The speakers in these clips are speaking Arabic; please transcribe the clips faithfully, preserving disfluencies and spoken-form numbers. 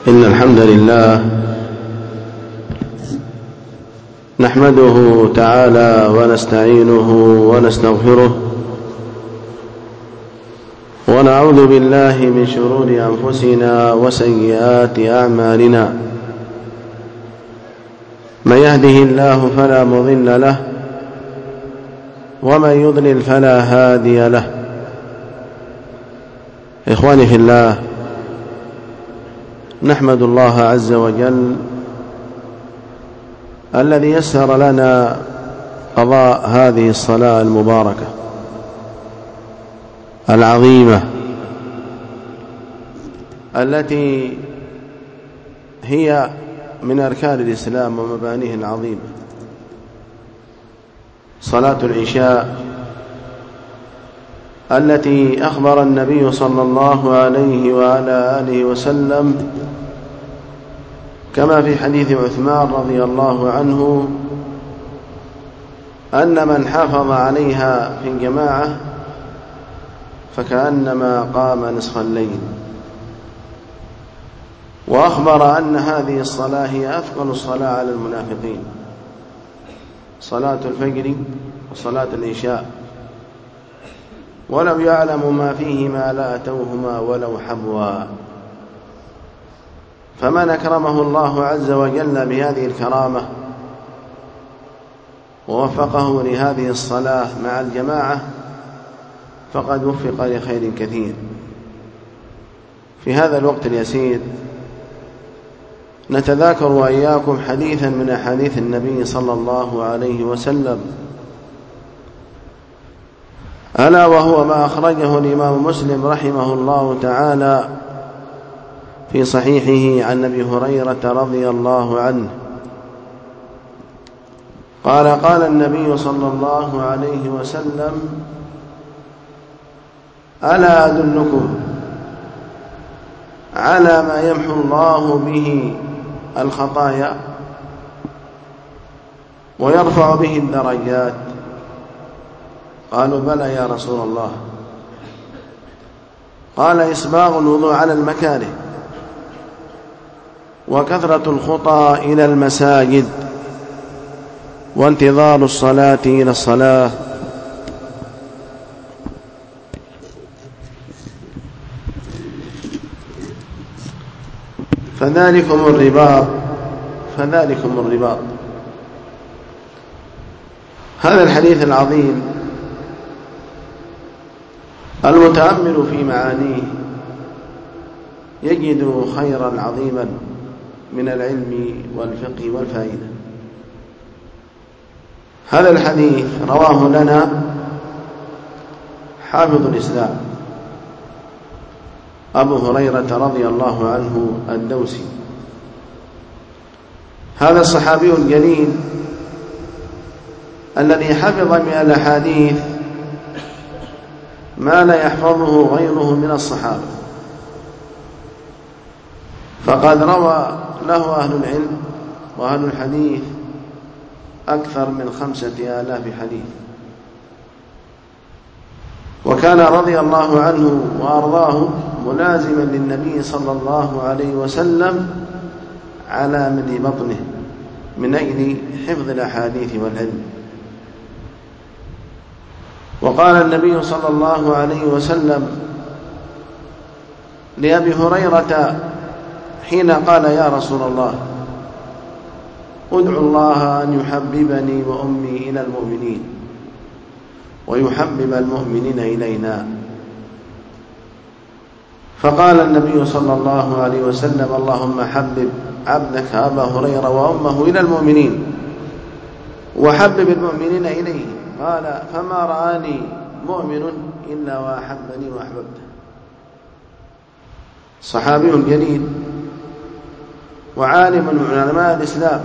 إن الحمد لله نحمده تعالى ونستعينه ونستغفره ونعوذ بالله من شرور أنفسنا وسيئات أعمالنا. من يهده الله فلا مضل له ومن يضلل فلا هادي له. إخواني في الله، نحمد الله عز وجل الذي يسر لنا قضاء هذه الصلاة المباركة العظيمة التي هي من أركان الإسلام ومبانيه العظيمة، صلاة العشاء التي أخبر النبي صلى الله عليه وعلى آله وسلم كما في حديث عثمان رضي الله عنه أن من حافظ عليها في الجماعة فكأنما قام نصف الليل، وأخبر أن هذه الصلاة هي أثقل الصلاة على المنافقين، صلاة الفجر وصلاة العشاء، ولو يعلم ما فيهما لأتوهما ولو حبوا. فمن أكرمه الله عز وجل بهذه الكرامة ووفقه لهذه الصلاة مع الجماعة فقد وفق لخير كثير. في هذا الوقت اليسير نتذاكر وإياكم حديثا من أحاديث النبي صلى الله عليه وسلم، ألا وهو ما أخرجه الإمام مسلم رحمه الله تعالى في صحيحه عن أبي هريرة رضي الله عنه قال: قال النبي صلى الله عليه وسلم: ألا أدلكم على ما يمحو الله به الخطايا ويرفع به الدرجات؟ قالوا: بلى يا رسول الله. قال: إسباغ الوضوء على المكاره، وكثرة الخطى إلى المساجد، وانتظار الصلاة إلى الصلاة. فذلكم الرباط فذلكم الرباط. هذا الحديث العظيم المتأمل في معانيه يجد خيرا عظيما من العلم والفقه والفائدة. هذا الحديث رواه لنا حافظ الإسلام أبو هريرة رضي الله عنه الدوسي. هذا الصحابي الجليل الذي حفظ من الأحاديث ما لا يحفظه غيره من الصحابة، فقد روى له أهل العلم وأهل الحديث أكثر من خمسة آلاف حديث، وكان رضي الله عنه وأرضاه ملازما للنبي صلى الله عليه وسلم على مدى بطنه من أجل حفظ الأحاديث والعلم. وقال النبي صلى الله عليه وسلم لأبي هريرة حين قال: يا رسول الله، ادعو الله أن يحببني وأمي إلى المؤمنين ويحبب المؤمنين إلينا. فقال النبي صلى الله عليه وسلم: اللهم حبب عبدك أبا هريرة وأمه إلى المؤمنين وحبب المؤمنين إليه. قال: فما رآني مؤمن إلا وأحبني وأحببته. صحابي جليل وعالم من علماء الإسلام،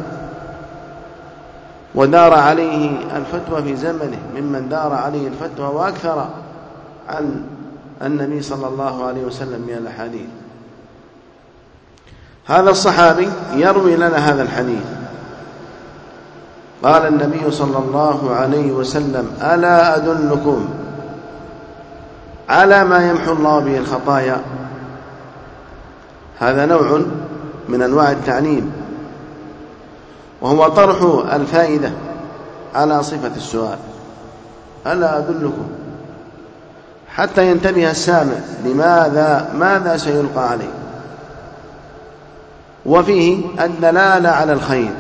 ودار عليه الفتوى في زمنه ممن دار عليه الفتوى وأكثر عن النبي صلى الله عليه وسلم من الأحاديث. هذا الصحابي يروي لنا هذا الحديث. قال النبي صلى الله عليه وسلم: ألا أدلكم على ما يمحو الله به الخطايا؟ هذا نوع من أنواع التعليم، وهو طرح الفائدة على صفة السؤال: ألا أدلكم؟ حتى ينتبه السامع لماذا ماذا سيلقى عليه. وفيه الدلالة على الخير،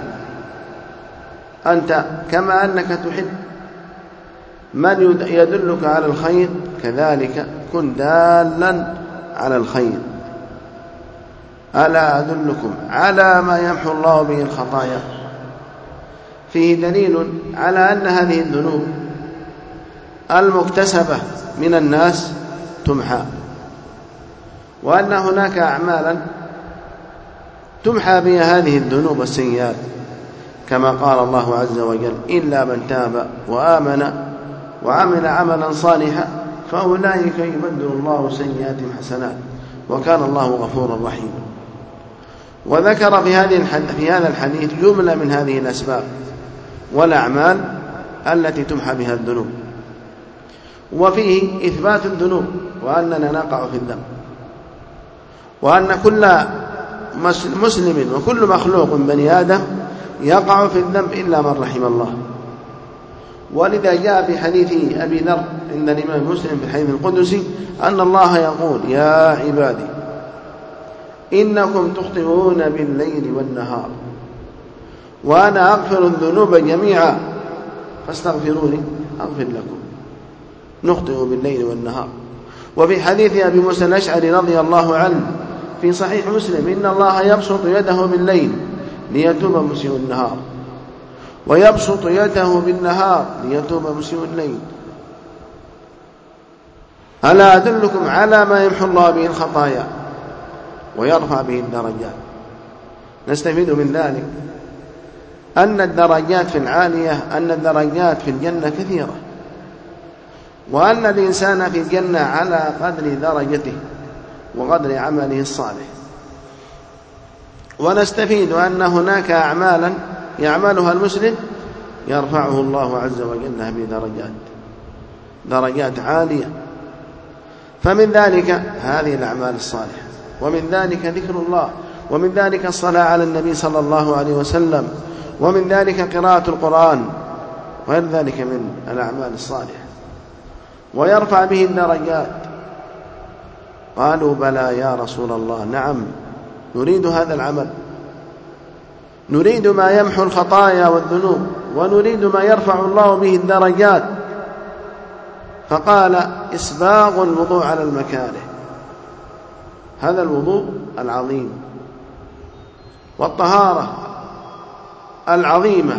أنت كما أنك تحب من يدلك على الخير كذلك كن دالا على الخير. ألا أدلكم على ما يمحو الله به الخطايا؟ فيه دليل على أن هذه الذنوب المكتسبة من الناس تمحى، وأن هناك أعمالا تمحى بها هذه الذنوب والسيئات، كما قال الله عز وجل: إلا من تاب وآمن وعمل عملا صالحا فأولئك يبدل الله سيئاتهم حسنات وكان الله غفورا رحيما. وذكر في هذه في هذا الحديث جملة من هذه الأسباب والأعمال التي تمحى بها الذنوب. وفيه إثبات الذنوب، وأننا نقع في الذنب، وأن كل مسلم وكل مخلوق بني آدم يقع في الذنب إلا من رحم الله. ولذا جاء في حديث أبي ذر عند الإمام مسلم في الحديث القدسي أن الله يقول: يا عبادي إنكم تخطئون بالليل والنهار وأنا أغفر الذنوب جميعا فاستغفروني أغفر لكم. نخطئ بالليل والنهار. وفي حديث أبي موسى الأشعري رضي الله عنه في صحيح مسلم: إن الله يبسط يده بالليل ليتوب مسيء النهار ويبسط يده بالنهار ليتوب مسيء الليل. ألا أدلكم على ما يمحو الله به الخطايا ويرفع به الدرجات؟ نستفيد من ذلك أن الدرجات في العالية أن الدرجات في الجنة كثيرة، وأن الإنسان في الجنة على قدر درجته وقدر عمله الصالح. ونستفيد أن هناك أعمالا يعملها المسلم يرفعه الله عز وجل بدرجات درجات عالية. فمن ذلك هذه الأعمال الصالحة، ومن ذلك ذكر الله، ومن ذلك الصلاة على النبي صلى الله عليه وسلم، ومن ذلك قراءة القرآن، وغير ذلك من الأعمال الصالحة، ويرفع به الدرجات. قالوا: بلى يا رسول الله، نعم نريد هذا العمل، نريد ما يمحو الخطايا والذنوب، ونريد ما يرفع الله به الدرجات. فقال: إسباغ الوضوء على المكاره، هذا الوضوء العظيم والطهارة العظيمة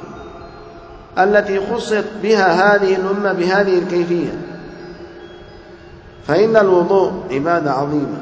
التي خصت بها هذه الأمة بهذه الكيفية. فإن الوضوء عبادة عظيمة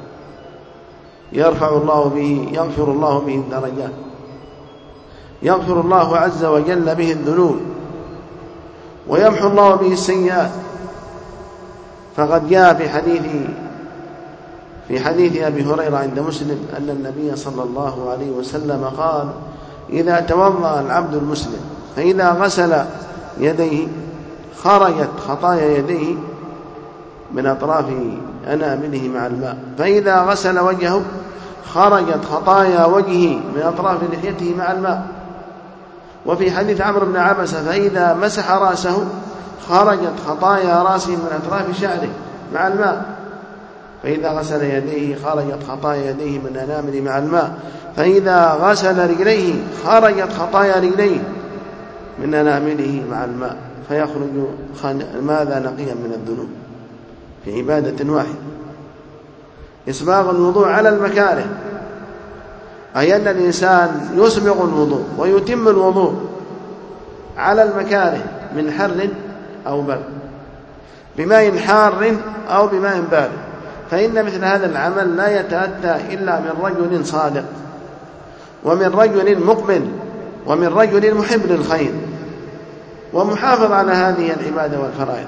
يرفع الله به يغفر الله به الدرجات، يغفر الله عز وجل به الذنوب، ويمحو الله به السيئات. فقد جاء في حديث في حديث أبي هريرة عند مسلم أن النبي صلى الله عليه وسلم قال: إذا توضأ العبد المسلم فإذا غسل يديه خرجت خطايا يديه من أطراف أنامله مع الماء، فإذا غسل وجهه خرجت خطايا وجهه من أطراف لحيته مع الماء. وفي حديث عمرو بن عبسة: فإذا مسح رأسه خرجت خطايا رأسه من أطراف شعره مع الماء، فإذا غسل يديه خرجت خطايا يديه من أنامله مع الماء، فإذا غسل رجليه خرجت خطايا رجليه من أنامله مع الماء، فيخرج ماذا نقيا من الذنوب في عبادة واحدة. إسباغ الوضوء على المكاره، أي أن الإنسان يسبغ الوضوء ويتم الوضوء على المكاره من حر أو برد، بماء حار أو بماء بارد. فإن مثل هذا العمل لا يتأتى إلا من رجل صادق، ومن رجل مقبل، ومن رجل محب للخير ومحافظ على هذه العبادة والفرائض.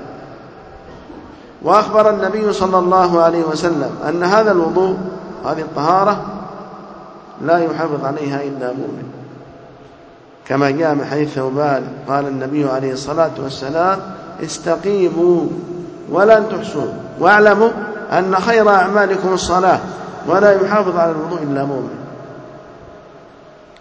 وأخبر النبي صلى الله عليه وسلم أن هذا الوضوء، هذه الطهارة، لا يحافظ عليها إلا مؤمن، كما جاء من حديث ثوبان قال النبي عليه الصلاة والسلام: استقيموا ولن تحصوا واعلموا أن خير أعمالكم الصلاة، ولا يحافظ على الوضوء إلا مؤمن.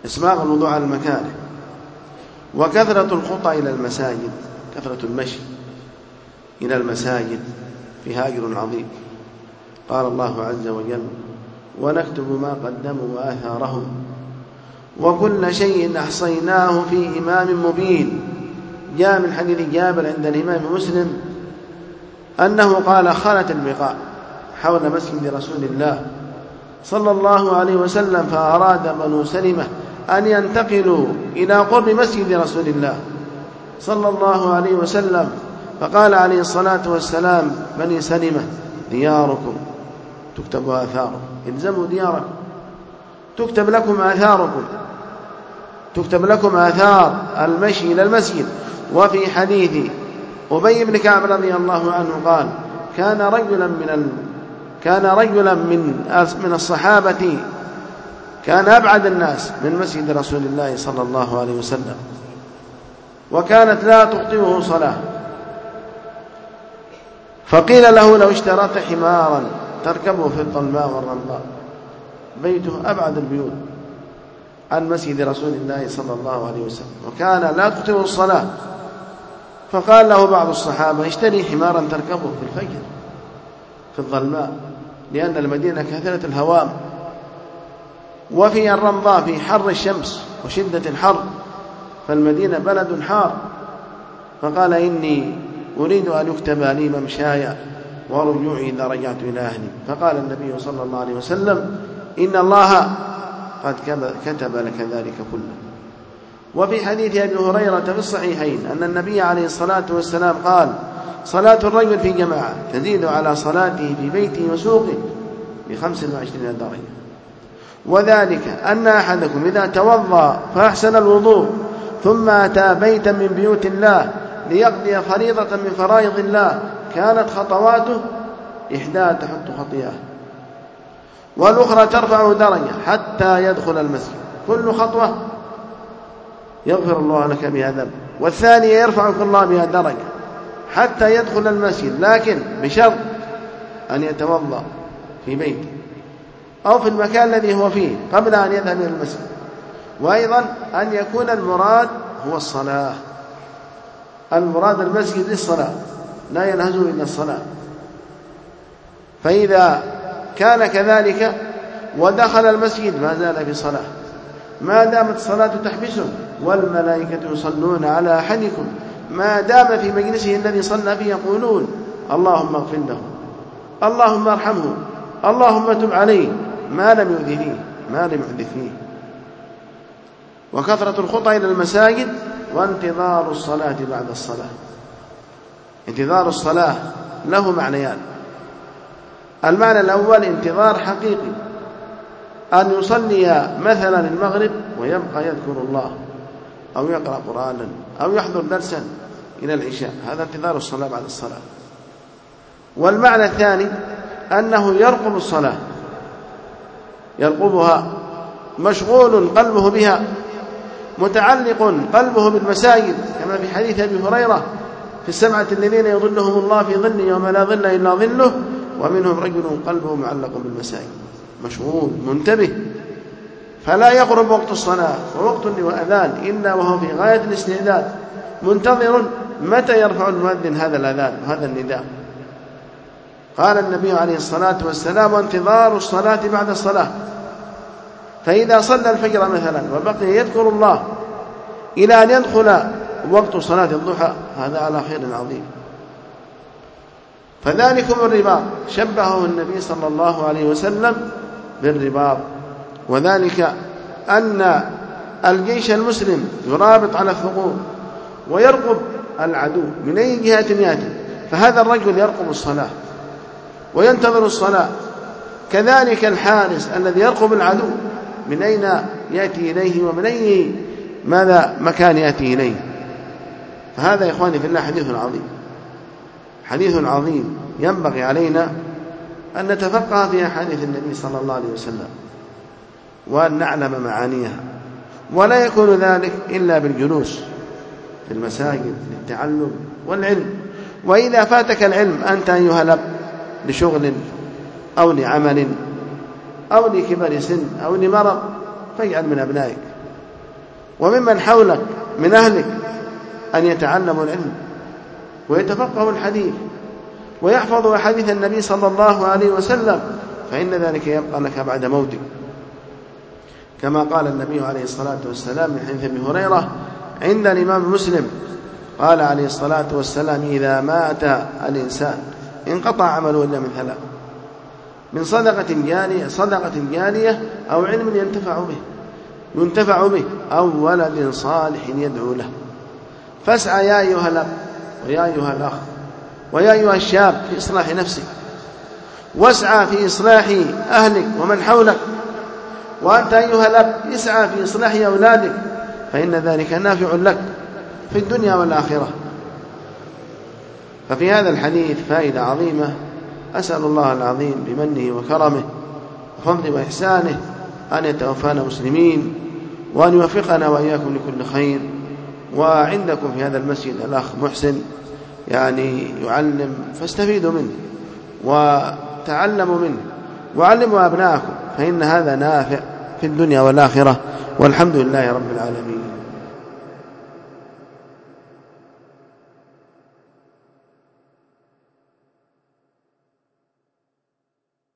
إسباغ الوضوء على المكاره، وكثرة الخطى إلى المساجد، كثرة المشي إلى المساجد فيها أجر عظيم. قال الله عز وجل: ونكتب ما قدموا وآثارهم وكل شيء أحصيناه في إمام مبين. جاء من حديث جابر عند الإمام مسلم أنه قال: خلت البقاع حول مسجد رسول الله صلى الله عليه وسلم، فأراد بنو سلمة أن ينتقلوا إلى قرب مسجد رسول الله صلى الله عليه وسلم، فقال عليه الصلاة والسلام: بني سلمة دياركم تكتب آثاركم، الزموا دياركم تكتب لكم آثاركم، تكتب لكم آثار المشي إلى المسجد. وفي حديث أبي بن كعب رضي الله عنه قال: كان رجلا من ال... كان رجلا من من الصحابة كان أبعد الناس من مسجد رسول الله صلى الله عليه وسلم، وكانت لا تخطئه صلاة، فقيل له: لو اشتريت حمارا تركبه في الظلماء والرمضاء، بيته أبعد البيوت عن مسجد رسول الله صلى الله عليه وسلم، وكان لا تخطئه الصلاة، فقال له بعض الصحابة: اشتري حمارا تركبه في الفجر في الظلماء، لأن المدينة كثيرة الهوام، وفي الرمضاء في حر الشمس وشدة الحر، فالمدينة بلد حار. فقال: إني أريد أن يكتب لي ممشاي ورجوعي إذا رجعت إلى أهلي. فقال النبي صلى الله عليه وسلم: إن الله قد كتب لك ذلك كله. وفي حديث أبي هريرة في الصحيحين أن النبي عليه الصلاة والسلام قال: صلاة الرجل في جماعة تزيد على صلاته في بيته وسوقه بخمس وعشرين درجة، وذلك أن أحدكم إذا توضأ فأحسن الوضوء ثم أتى بيتا من بيوت الله ليقضي فريضة من فرائض الله، كانت خطواته إحدى تحط خطيئة والأخرى ترفع درجة حتى يدخل المسجد، كل خطوة يغفر الله لك بها ذنب، والثانية يرفعك الله بها درجة حتى يدخل المسجد، لكن بشرط أن يتوضأ في بيته أو في المكان الذي هو فيه قبل أن يذهب إلى المسجد. وأيضا أن يكون المراد هو الصلاة، المراد المسجد للصلاة، لا ينهزه إلا الصلاة. فإذا كان كذلك ودخل المسجد ما زال في صلاة، ما دامت الصلاة تحبسه، والملائكة يصلون على أحدكم ما دام في مجلسه الذي صلى فيه، يقولون: اللهم اغفر له، اللهم ارحمه، اللهم تب عليه، ما لم يؤذ فيه ما لم يحدث فيه. وكثرة الخطى إلى المساجد، وانتظار الصلاة بعد الصلاة. انتظار الصلاة له معنيان: المعنى الأول انتظار حقيقي، أن يصلي مثلا المغرب ويبقى يذكر الله أو يقرأ قرآنا أو يحضر درسا إلى العشاء، هذا انتظار الصلاة بعد الصلاة. والمعنى الثاني أنه يرقب الصلاة، يرقبها، مشغول قلبه بها، متعلق قلبه بالمساجد، كما في حديث أبي هريرة: في السبعة الذين يظلهم الله في ظله يوم لا ظل إلا ظله، ومنهم رجل قلبه معلق بالمساجد، مشغول منتبه، فلا يقرب وقت الصلاة ووقت الأذان إلا وهو في غاية الاستعداد، منتظر متى يرفع المؤذن هذا الأذان وهذا النداء. قال النبي عليه الصلاة والسلام: وانتظار الصلاة بعد الصلاة. فإذا صلى الفجر مثلا وبقي يذكر الله إلى أن يدخل وقت صلاة الضحى، هذا على خير عظيم. فذلكم الرباط شبهه النبي صلى الله عليه وسلم بالرباط، وذلك أن الجيش المسلم يرابط على الثغور ويرقب العدو من أي جهة يأتي، فهذا الرجل يرقب الصلاة وينتظر الصلاة، كذلك الحارس الذي يرقب العدو من أين يأتي إليه ومن أي ماذا مكان يأتي إليه. فهذا يا إخواني في الله حديث عظيم، حديث عظيم ينبغي علينا أن نتفقه في أحاديث النبي صلى الله عليه وسلم وأن نعلم معانيها، ولا يكون ذلك إلا بالجلوس في المساجد للتعلم والعلم. وإذا فاتك العلم أنت أيها الأب لشغل أو لعمل أو لكبر سن أو لمرض، فاجعل من أبنائك وممن حولك من أهلك أن يتعلموا العلم ويتفقهوا الحديث ويحفظوا أحاديث النبي صلى الله عليه وسلم، فإن ذلك يبقى لك بعد موتك، كما قال النبي عليه الصلاة والسلام من حديث أبي هريرة عند الإمام مسلم قال عليه الصلاة والسلام: إذا مات الإنسان انقطع عمله إلا من ثلاث: من صدقة جارية, صدقة جارية أو علم ينتفع به ينتفع به أو ولد صالح يدعو له. فاسعى يا أيها الأب ويا أيها الأخ ويا أيها الشاب في إصلاح نفسك، واسعى في إصلاح أهلك ومن حولك، وأنت أيها الأب اسعى في إصلاح أولادك، فإن ذلك نافع لك في الدنيا والآخرة. ففي هذا الحديث فائدة عظيمة، أسأل الله العظيم بمنه وكرمه وفضله وإحسانه أن يتوفانا مسلمين، وأن يوفقنا وإياكم لكل خير. وعندكم في هذا المسجد الأخ محسن يعني يعلم، فاستفيدوا منه وتعلموا منه وعلموا أبناءكم، فإن هذا نافع في الدنيا والآخرة، والحمد لله رب العالمين.